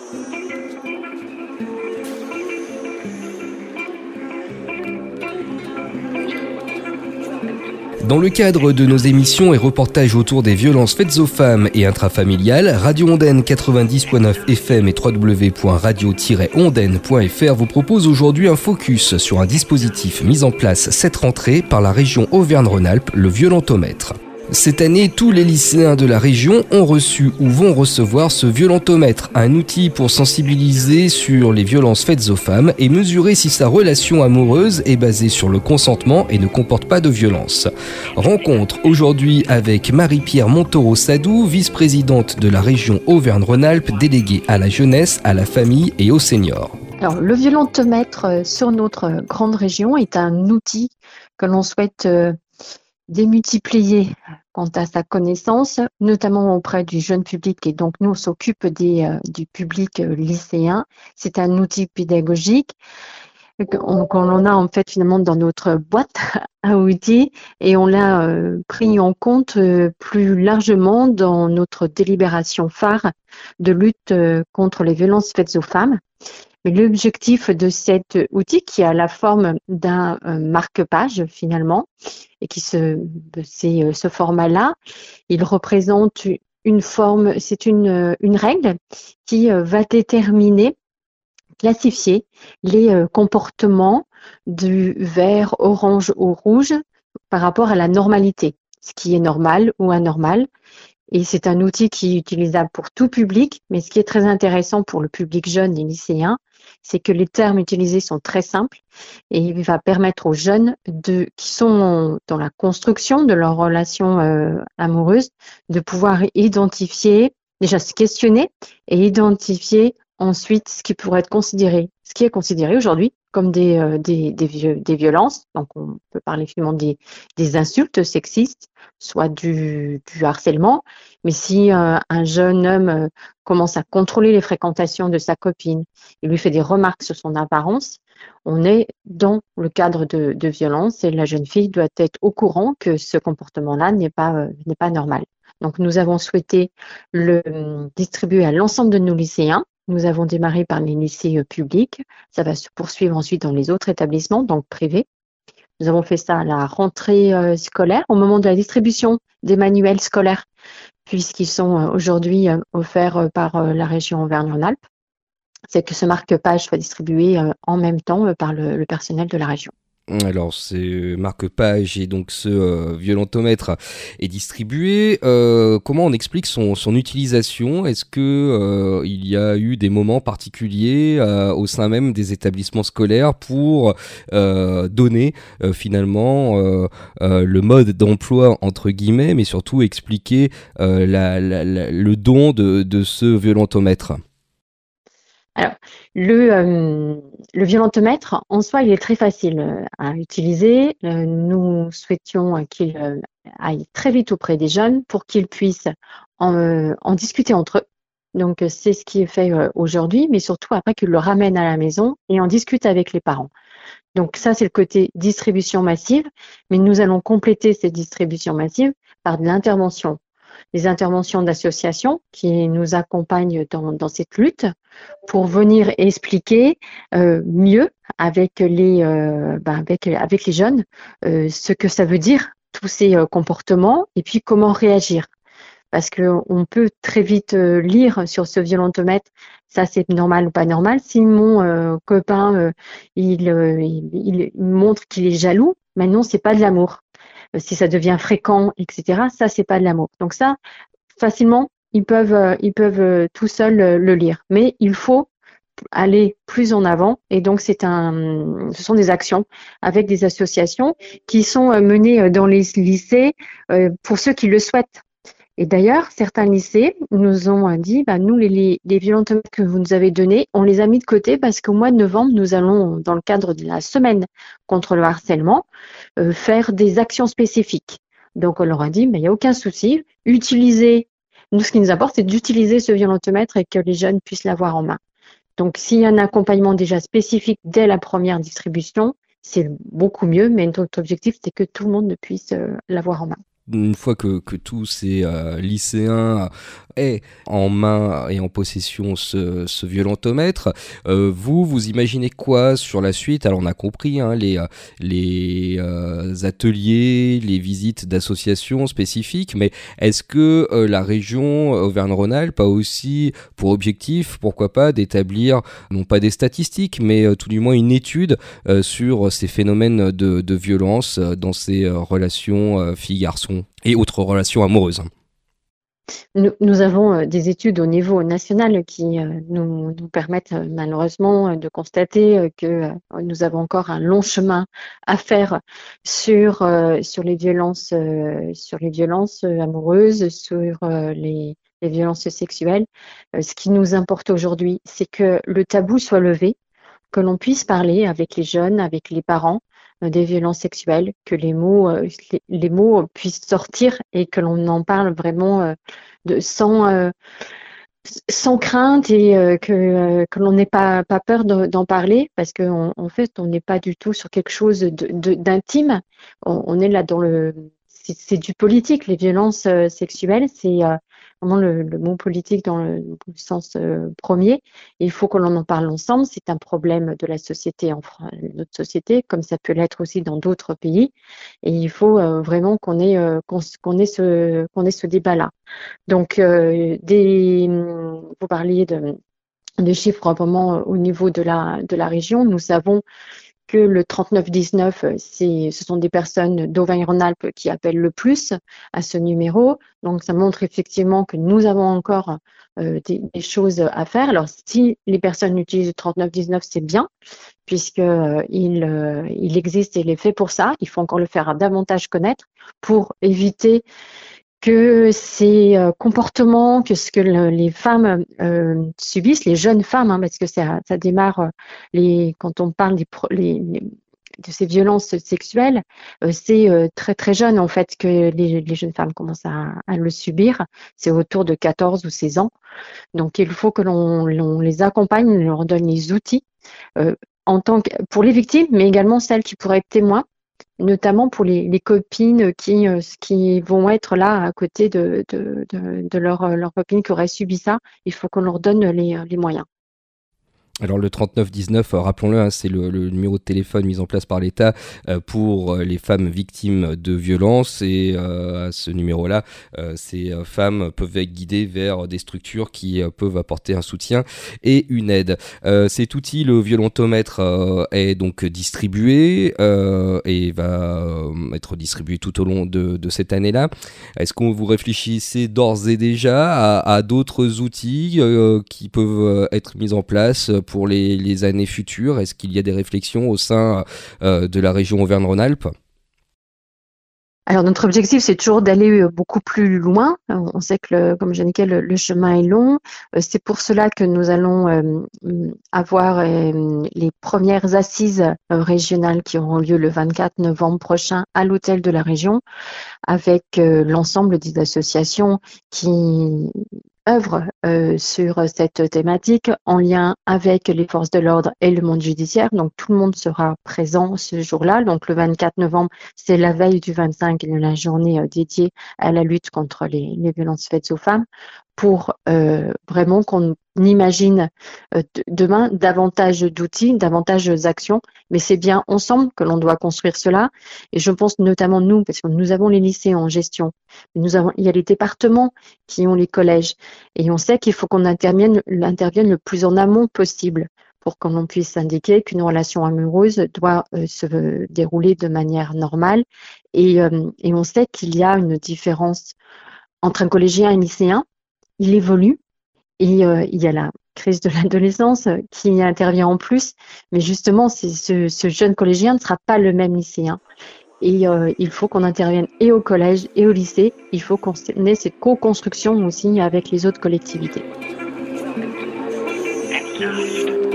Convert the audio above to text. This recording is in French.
Dans le cadre de nos émissions et reportages autour des violences faites aux femmes et intrafamiliales, Radio Ondaine 90.9 FM et www.radio-ondaine.fr vous propose aujourd'hui un focus sur un dispositif mis en place cette rentrée par la région Auvergne-Rhône-Alpes, le violentomètre. Cette année, tous les lycéens de la région ont reçu ou vont recevoir ce violentomètre, un outil pour sensibiliser sur les violences faites aux femmes et mesurer si sa relation amoureuse est basée sur le consentement et ne comporte pas de violence. Rencontre aujourd'hui avec Marie-Pierre Montaureau-Sadou, vice-présidente de la région Auvergne-Rhône-Alpes, déléguée à la jeunesse, à la famille et aux seniors. Alors, le violentomètre sur notre grande région est un outil que l'on souhaite démultiplier quant à sa connaissance, notamment auprès du jeune public. Et donc, nous, on s'occupe du public lycéen. C'est un outil pédagogique qu'on a en fait finalement dans notre boîte à outils et on l'a pris en compte plus largement dans notre délibération phare de lutte contre les violences faites aux femmes. Mais l'objectif de cet outil, qui a la forme d'un marque-page finalement, et c'est ce format-là, il représente une forme, c'est une règle qui va déterminer, classifier les comportements du vert, orange ou rouge par rapport à la normalité, ce qui est normal ou anormal. Et c'est un outil qui est utilisable pour tout public, mais ce qui est très intéressant pour le public jeune et lycéen, c'est que les termes utilisés sont très simples et il va permettre aux jeunes qui sont dans la construction de leur relation amoureuse de pouvoir identifier, déjà se questionner et identifier ensuite ce qui pourrait être considéré, ce qui est considéré aujourd'hui comme des violences. Donc, on peut parler finalement des insultes sexistes, soit du harcèlement. Mais si un jeune homme commence à contrôler les fréquentations de sa copine, il lui fait des remarques sur son apparence, on est dans le cadre de violence et la jeune fille doit être au courant que ce comportement-là n'est pas normal. Donc, nous avons souhaité le distribuer à l'ensemble de nos lycéens. Nous avons démarré par les lycées publics. Ça va se poursuivre ensuite dans les autres établissements, donc privés. Nous avons fait ça à la rentrée scolaire, au moment de la distribution des manuels scolaires, puisqu'ils sont aujourd'hui offerts par la région Auvergne-Rhône-Alpes. C'est que ce marque-page soit distribué en même temps par le personnel de la région. Alors, ce marque-page et donc ce violentomètre est distribué. Comment on explique son utilisation ? Est-ce que il y a eu des moments particuliers au sein même des établissements scolaires pour donner finalement le mode d'emploi entre guillemets, mais surtout expliquer le don de ce violentomètre ? Alors, le violentomètre, en soi, il est très facile à utiliser. Nous souhaitions qu'il aille très vite auprès des jeunes pour qu'ils puissent en discuter entre eux. Donc, c'est ce qui est fait aujourd'hui, mais surtout après qu'ils le ramènent à la maison et en discutent avec les parents. Donc, ça, c'est le côté distribution massive, mais nous allons compléter cette distribution massive par de l'intervention. Les interventions d'associations qui nous accompagnent dans cette lutte pour venir expliquer mieux avec les jeunes ce que ça veut dire tous ces comportements et puis comment réagir. Parce qu'on peut très vite lire sur ce violentomètre, ça c'est normal ou pas normal. Si mon copain il montre qu'il est jaloux, maintenant c'est pas de l'amour. Si ça devient fréquent, etc., ça, c'est pas de l'amour. Donc ça, facilement, ils peuvent tout seuls le lire. Mais il faut aller plus en avant. Et donc, ce sont des actions avec des associations qui sont menées dans les lycées pour ceux qui le souhaitent. Et d'ailleurs, certains lycées nous ont dit, nous, les violentomètres que vous nous avez donnés, on les a mis de côté parce qu'au mois de novembre, nous allons, dans le cadre de la semaine contre le harcèlement, faire des actions spécifiques. Donc, on leur a dit, il n'y a aucun souci, utilisez. Nous, ce qui nous importe, c'est d'utiliser ce violentomètre et que les jeunes puissent l'avoir en main. Donc, s'il y a un accompagnement déjà spécifique dès la première distribution, c'est beaucoup mieux, mais notre objectif, c'est que tout le monde puisse l'avoir en main. une fois que tous ces lycéens aient en main et en possession ce violentomètre, vous imaginez quoi sur la suite? Alors on a compris les ateliers, les visites d'associations spécifiques, mais est-ce que la région Auvergne-Rhône-Alpes a aussi pour objectif, pourquoi pas, d'établir non pas des statistiques, mais tout du moins une étude sur ces phénomènes de violence dans ces relations filles-garçons et autres relations amoureuses? Nous avons des études au niveau national qui nous permettent malheureusement de constater que nous avons encore un long chemin à faire sur les violences amoureuses, sur les violences sexuelles. Ce qui nous importe aujourd'hui, c'est que le tabou soit levé, que l'on puisse parler avec les jeunes, avec les parents des violences sexuelles, que les mots puissent sortir et que l'on en parle vraiment sans crainte et que l'on n'ait pas peur d'en parler parce qu'en fait, on n'est pas du tout sur quelque chose d'intime. On est là c'est du politique. Les violences sexuelles, c'est vraiment le mot politique dans le sens premier. Il faut que l'on en parle ensemble. C'est un problème de la société notre société, comme ça peut l'être aussi dans d'autres pays. Et il faut vraiment qu'on ait ce débat-là. Donc, vous parliez de chiffres vraiment au niveau de la région. Nous savons que le 3919, ce sont des personnes d'Auvergne-Rhône-Alpes qui appellent le plus à ce numéro. Donc, ça montre effectivement que nous avons encore des choses à faire. Alors, si les personnes utilisent le 3919, c'est bien, puisqu'il existe et il est fait pour ça. Il faut encore le faire davantage connaître pour éviter que ces comportements, que ce que les femmes subissent, les jeunes femmes, parce que ça démarre quand on parle de ces violences sexuelles, c'est très très jeune en fait que les jeunes femmes commencent à le subir. C'est autour de 14 ou 16 ans. Donc il faut que l'on les accompagne, on leur donne les outils pour les victimes, mais également celles qui pourraient être témoins, notamment pour les copines qui vont être là à côté de leurs copines qui auraient subi ça. Il faut qu'on leur donne les moyens. Alors le 3919, rappelons-le, c'est le numéro de téléphone mis en place par l'État pour les femmes victimes de violences, et à ce numéro-là, ces femmes peuvent être guidées vers des structures qui peuvent apporter un soutien et une aide. Cet outil, le violentomètre, est donc distribué et va être distribué tout au long de cette année-là. Est-ce que vous réfléchissez d'ores et déjà à d'autres outils qui peuvent être mis en place pour les années futures? Est-ce qu'il y a des réflexions au sein de la région Auvergne-Rhône-Alpes? Alors notre objectif, c'est toujours d'aller beaucoup plus loin. On sait que, comme j'indiquais, le chemin est long. C'est pour cela que nous allons avoir les premières assises régionales qui auront lieu le 24 novembre prochain à l'hôtel de la région, avec l'ensemble des associations qui œuvrent sur cette thématique en lien avec les forces de l'ordre et le monde judiciaire. Donc tout le monde sera présent ce jour-là. Donc le 24 novembre, c'est la veille du 25 de la journée dédiée à la lutte contre les violences faites aux femmes, pour vraiment qu'on imagine demain davantage d'outils, davantage d'actions. Mais c'est bien ensemble que l'on doit construire cela. Et je pense notamment nous, parce que nous avons les lycées en gestion, il y a les départements qui ont les collèges. Et on sait qu'il faut qu'on intervienne le plus en amont possible pour que l'on puisse indiquer qu'une relation amoureuse doit se dérouler de manière normale. Et on sait qu'il y a une différence entre un collégien et un lycéen. Il évolue et il y a la crise de l'adolescence qui intervient en plus. Mais justement, ce jeune collégien ne sera pas le même lycéen. Et il faut qu'on intervienne et au collège et au lycée. Il faut qu'on ait cette co-construction aussi avec les autres collectivités.